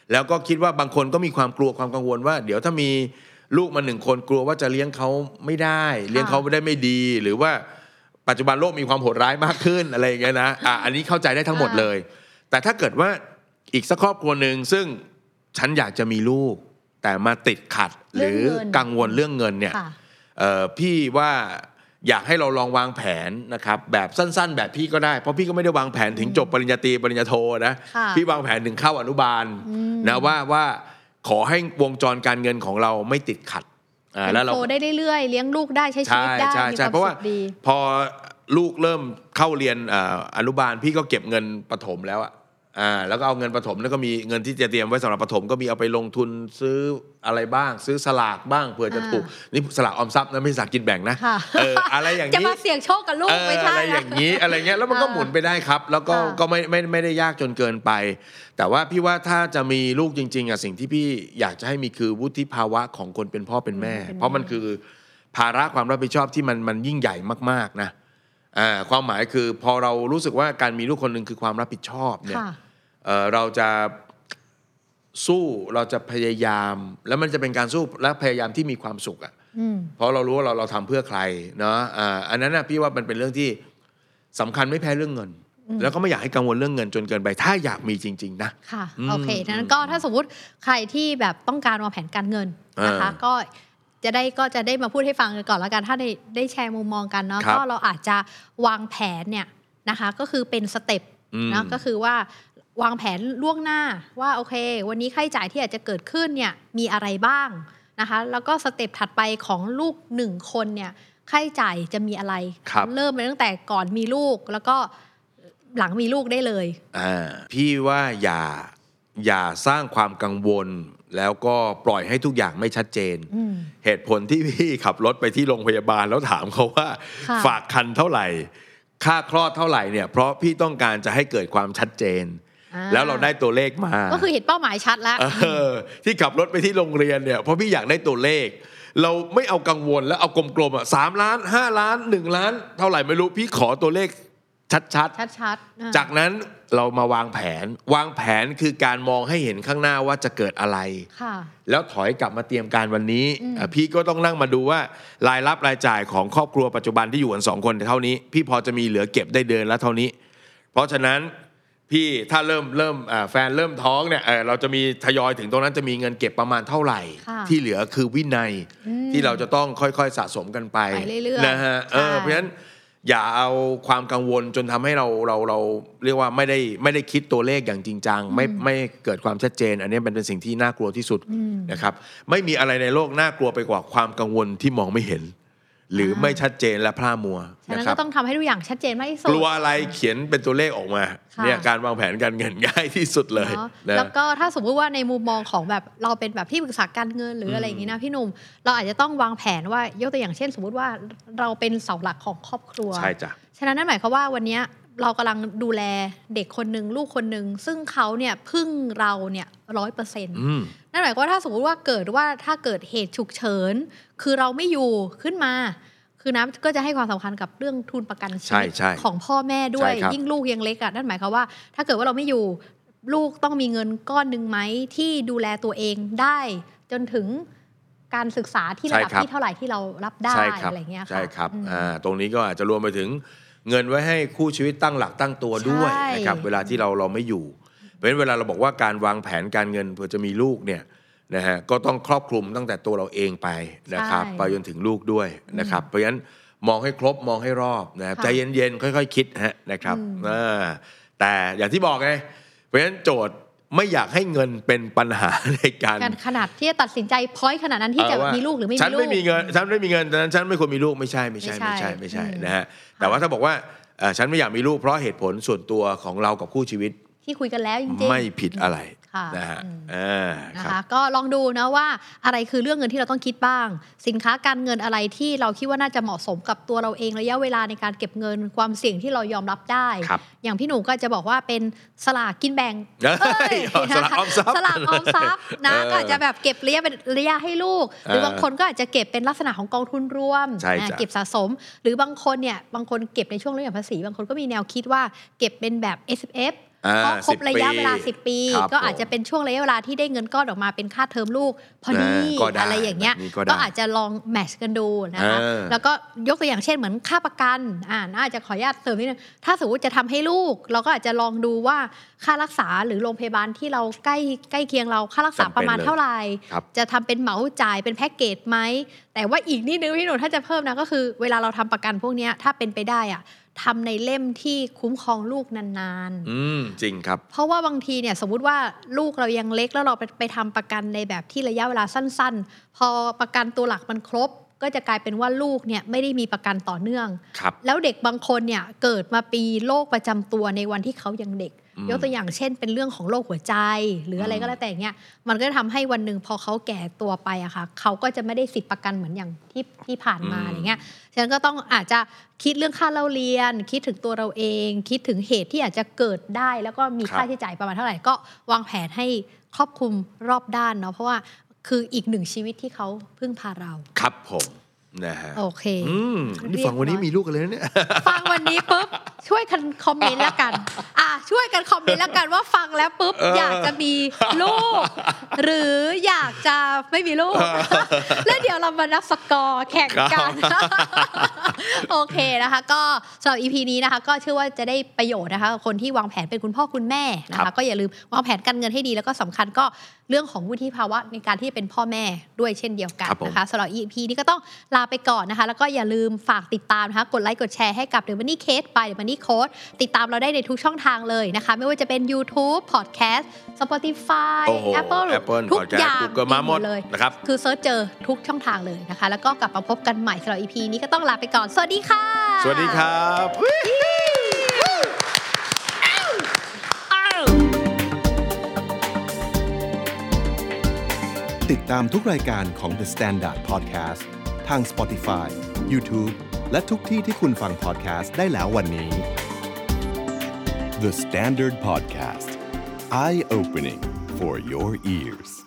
แล้วก็คิดว่าบางคนก็มีความกลัวความกังวลว่าเดี๋ยวถ้ามีลูกมาหนึ่งคนกลัวว่าจะเลี้ยงเขาไม่ได้เลี้ยงเขาไม่ได้ไม่ดีหรือว่าปัจจุบันโลกมีความโหดร้ายมากขึ้นอะไรอย่างเงี้ยนะอ่ะอันนี้เข้าใจได้ทั้งหมดเลยแต่ถ้าเกิดว่าอีกสักครอบครัวนึงซึ่งฉันอยากจะมีลูกแต่มาติดขัดหรือกังวลเรื่องเงินเนี่ยพี่ว่าอยากให้เราลองวางแผนนะครับแบบสั้นๆแบบพี่ก็ได้เพราะพี่ก็ไม่ได้วางแผนถึงจบปริญญาตรีปริญญาโทนะพี่วางแผนถึงเข้าอนุบาลนะว่าว่าขอให้วงจรการเงินของเราไม่ติดขัดแล้วเราโตได้เรื่อยๆเลี้ยงลูกได้ใช้ชีวิตได้มีความสุขดีพอลูกเริ่มเข้าเรียนอนุบาลพี่ก็เก็บเงินประถมแล้วอะอ่าแล้วก็เอาเงินประถมแล้วก็มีเงินที่จะเตรียมไว้สำหรับประถมก็มีเอาไปลงทุนซื้ออะไรบ้างซื้อสลากบ้างเผื่อจะถูกนี่สลากออมทรัพย์นะไม่สลากกินแบ่งนะเอออะไรอย่างนี้จะมาเสี่ยงโชคกับลูกไม่ใช่อะไรอย่างนี้อะไรเงี้ยแล้วมันก็หมุนไปได้ครับแล้วก็ก็ไม่ไม่ไม่ได้ยากจนเกินไปแต่ว่าพี่ว่าถ้าจะมีลูกจริงๆอ่ะสิ่งที่พี่อยากจะให้มีคือวุฒิภาวะของคนเป็นพ่อเป็นแม่เพราะมันคือภาระความรับผิดชอบที่มันมันยิ่งใหญ่มากๆนะอ่าความหมายคือพอเรารู้สึกว่าการมีลูกคนนึงคือความรับผิดชอบเนี่ยเอ่อเราจะสู้เราจะพยายามแล้วมันจะเป็นการสู้และพยายามที่มีความสุขอ่ะเพราะเรารู้ว่าเราเราทำเพื่อใครเนาะอ่าอันนั้นนะพี่ว่ามันเป็นเรื่องที่สำคัญไม่แพ้เรื่องเงินแล้วก็ไม่อยากให้กังวลเรื่องเงินจนเกินไปถ้าอยากมีจริงๆนะค่ะโอเคนั้นก็ถ้าสมมติใครที่แบบต้องการวางแผนการเงินนะคะก็จะได้ก็จะได้มาพูดให้ฟังกันก่อนแล้วกันถ้าได้ได้แชร์มุมมองกันเนาะก็เราอาจจะวางแผนเนี่ยนะคะก็คือเป็นสเต็ปนะก็คือว่าวางแผนล่วงหน้าว่าโอเควันนี้ค่าใช้จ่ายที่อาจจะเกิดขึ้นเนี่ยมีอะไรบ้างนะคะแล้วก็สเต็ปถัดไปของลูกหนึ่งคนเนี่ยค่าใช้จ่ายจะมีอะไรเริ่มไปตั้งแต่ก่อนมีลูกแล้วก็หลังมีลูกได้เลยอ่าพี่ว่าอย่าอย่าสร้างความกังวลแล้วก็ปล่อยให้ทุกอย่างไม่ชัดเจนเหตุผลที่พี่ขับรถไปที่โรงพยาบาลแล้วถามเขาว่าฝากคันเท่าไหร่ค่าคลอดเท่าไหร่เนี่ยเพราะพี่ต้องการจะให้เกิดความชัดเจนแล้วเราได้ตัวเลขมาก็คือเห็นเป้าหมายชัดแล้วที่ขับรถไปที่โรงเรียนเนี่ยเพราะพี่อยากได้ตัวเลขเราไม่เอากังวลแล้วเอากลมๆอ่ะสามล้านห้าล้านหนึ่งล้านเท่าไหร่ไม่รู้พี่ขอตัวเลขชัดๆชัดๆจากนั้นเรามาวางแผนวางแผนคือการมองให้เห็นข้างหน้าว่าจะเกิดอะไรแล้วถอยกลับมาเตรียมการวันนี้พี่ก็ต้องนั่งมาดูว่ารายรับรายจ่ายของครอบครัวปัจจุบันที่อยู่กันสองคนเท่านี้พี่พอจะมีเหลือเก็บได้เดือนละเท่านี้เพราะฉะนั้นพี่ถ้าเริ่มเริ่มแฟนเริ่มท้องเนี่ย เ, เราจะมีทยอยถึงตรงนั้นจะมีเงินเก็บประมาณเท่าไหร่ที่เหลือคือวินัยที่เราจะต้องค่อยๆสะสมกันไปนะฮะเออเพราะฉะนั้นอย่าเอาความกังวลจนทำให้เราเราเราเรียกว่าไม่ได้ไม่ได้คิดตัวเลขอย่างจริงจังไม่ไม่เกิดความชัดเจนอันนี้เป็นสิ่งที่น่ากลัวที่สุดนะครับไม่มีอะไรในโลกน่ากลัวไปกว่าความกังวลที่มองไม่เห็นหรือไม่ชัดเจนและพร่ามัวนะครับก็ต้องทำให้ทุกอย่างชัดเจนมากที่สุดกลัวอะไรเขียนเป็นตัวเลขออกมาเนี่ยการวางแผนการเงินง่ายที่สุดเลยนะแล้วก็ถ้าสมมติว่าในมุมมองของแบบเราเป็นแบบที่ปรึกษาการเงินหรืออะไรอย่างนี้นะพี่หนุ่มเราอาจจะต้องวางแผนว่ายกตัวอย่างเช่นสมมติว่าเราเป็นเสาหลักของครอบครัวใช่จ้ะฉะนั้นนั่นหมายความว่าวันนี้เรากำลังดูแลเด็กคนนึงลูกคนนึงซึ่งเขาเนี่ยพึ่งเราเนี่ยร้อยเปอร์เซ็นต์นั่นหมายความว่าถ้าสมมติว่าเกิดว่าถ้าเกิดเหตุฉุกเฉินคือเราไม่อยู่ขึ้นมาคือน้ำก็จะให้ความสำคัญกับเรื่องทุนประกันชีวิตของพ่อแม่ด้วยยิ่งลูกยังเล็กอ่ะนั่นหมายความว่าถ้าเกิดว่าเราไม่อยู่ลูกต้องมีเงินก้อนนึงไหมที่ดูแลตัวเองได้จนถึงการศึกษาที่ระดับที่เท่าไหร่ที่เรารับได้อะไรเงี้ยค่ะใช่ครับอ่าตรงนี้ก็อาจจะรวมไปถึงเงินไว้ให้คู่ชีวิตตั้งหลักตั้งตัวด้วยนะครับเวลาที่เราเราไม่อยู่เพราะฉะนั้นเวลาเราบอกว่าการวางแผนการเงินเพื่อจะมีลูกเนี่ยนะฮะก็ต้องครอบคลุมตั้งแต่ตัวเราเองไปนะครับไปจนถึงลูกด้วยนะครับเพราะฉะนั้นมองให้ครบมองให้รอบนะครับใจเย็นๆค่อยๆคิดฮะนะครับแต่อย่างที่บอกไงเพราะฉะนั้นโจทย์ไม่อยากให้เงินเป็นปัญหาในการขนาดที่จะตัดสินใจพอยต์ขนาดนั้นที่จะมีลูกหรือไม่มีลูกฉันไม่มีเงินฉันไม่มีเงินดังนั้นฉันไม่ควรมีลูกไม่ใช่ไม่ใช่ไม่ใช่ไม่ใช่นะฮะแต่ว่าถ้าบอกว่าฉันไม่อยากมีลูกเพราะเหตุผลส่วนตัวของเรากับคู่ชีวิตที่คุยกันแล้วจริงๆไม่ผิดอะไรนะฮะนะคะก็ลองดูนะว่าอะไรคือเรื่องเงินที่เราต้องคิดบ้างสินค้าการเงินอะไรที่เราคิดว่าน่าจะเหมาะสมกับตัวเราเองระยะเวลาในการเก็บเงินความเสี่ยงที่เรายอมรับได้อย่างพี่หนูก็จะบอกว่าเป็นสลากกินแบ่งสลากออมทรัพย์สลากออมทรัพย์นะก็อาจจะแบบเก็บระยะเป็นระยะให้ลูกหรือบางคนก็อาจจะเก็บเป็นลักษณะของกองทุนรวมเก็บสะสมหรือบางคนเนี่ยบางคนเก็บในช่วงเรื่องภาษีบางคนก็มีแนวคิดว่าเก็บเป็นแบบ เอส เอฟเพราะครบระยะเวลาสิบปีก็อาจจะเป็นช่วงระยะเวลาที่ได้เงินก้อนออกมาเป็นค่าเทอมลูกพอดีอะไรอย่างเงี้ยก็อาจจะลองแมทช์กันดูนะคะแล้วก็ยกตัวอย่างเช่นเหมือนค่าประกันอ่าอาจจะขออนุญาตเติมนิดนึงถ้าสมมติจะทำให้ลูกเราก็อาจจะลองดูว่าค่ารักษาหรือโรงพยาบาลที่เราใกล้ใกล้เคียงเราค่ารักษาประมาณเท่าไหร่จะทำเป็นเหมาจ่ายเป็นแพ็กเกจไหมแต่ว่าอีกนิดนึงพี่หนูถ้าจะเพิ่มนะก็คือเวลาเราทำประกันพวกนี้ถ้าเป็นไปได้อะทำในเล่มที่คุ้มครองลูกนานๆอืมจริงครับเพราะว่าบางทีเนี่ยสมมุติว่าลูกเรายังเล็กแล้วเราไปไปทำประกันในแบบที่ระยะเวลาสั้นๆพอประกันตัวหลักมันครบก็จะกลายเป็นว่าลูกเนี่ยไม่ได้มีประกันต่อเนื่องแล้วเด็กบางคนเนี่ยเกิดมาปีโรคประจำตัวในวันที่เขายังเด็กยกตัวอย่างเช่นเป็นเรื่องของโรคหัวใจหรืออะไรก็แล้วแต่เงี้ยมันก็ทำให้วันนึงพอเขาแก่ตัวไปอะค่ะเขาก็จะไม่ได้สิทธิประกันเหมือนอย่างที่ที่ผ่านมาอะไรเงี้ยฉะนั้นก็ต้องอาจจะคิดเรื่องค่าเล่าเรียนคิดถึงตัวเราเองคิดถึงเหตุที่อาจจะเกิดได้แล้วก็มีค่าใช้จ่ายประมาณเท่าไหร่ก็วางแผนให้ครอบคลุมรอบด้านเนาะเพราะว่าคืออีกหนึ่งชีวิตที่เขาพึ่งพาเราครับผมนะฮะโอเคอืมนี่ฟังวันนี้มีลูกกันเลยนะเนี่ยฟังวันนี้ปุ๊บช่วยกันคอมเมนต์แล้วกันอ่ะช่วยกันคอมเมนต์แล้วกันว่าฟังแล้วปุ๊บอยากจะมีลูกหรืออยากจะไม่มีลูกแล้วเดี๋ยวเรามานับสกอร์แข่งกันโอเคนะคะก็สำหรับ อี พี นี้นะคะก็เชื่อว่าจะได้ประโยชน์นะคะคนที่วางแผนเป็นคุณพ่อคุณแม่นะคะก็อย่าลืมวางแผนการเงินให้ดีแล้วก็สำคัญก็เรื่องของวุฒิภาวะในการที่เป็นพ่อแม่ด้วยเช่นเดียวกันนะคะสำหรับ อี พี นี้ก็ต้องลาไปก่อนนะคะแล้วก็อย่าลืมฝากติดตามนะคะกดไลค์กดแชร์ให้กับ The Money Case by The Money Coach ติดตามเราได้ในทุกช่องทางเลยนะคะไม่ว่าจะเป็น YouTube Podcast Spotify Apple ทุกอย่างมาหมดเลยนะครับคือเซิร์ชเจอทุกช่องทางเลยนะคะแล้วก็กลับมาพบกันใหม่สำหรับ อี พี นี้ก็ต้องลาไปก่อนสวัสดีค่ะสวัสดีครับติดตามทุกรายการของ The Standard Podcast ทาง Spotify, YouTube และทุกที่ที่คุณฟัง podcast ได้แล้ววันนี้ The Standard Podcast Eye Opening for your ears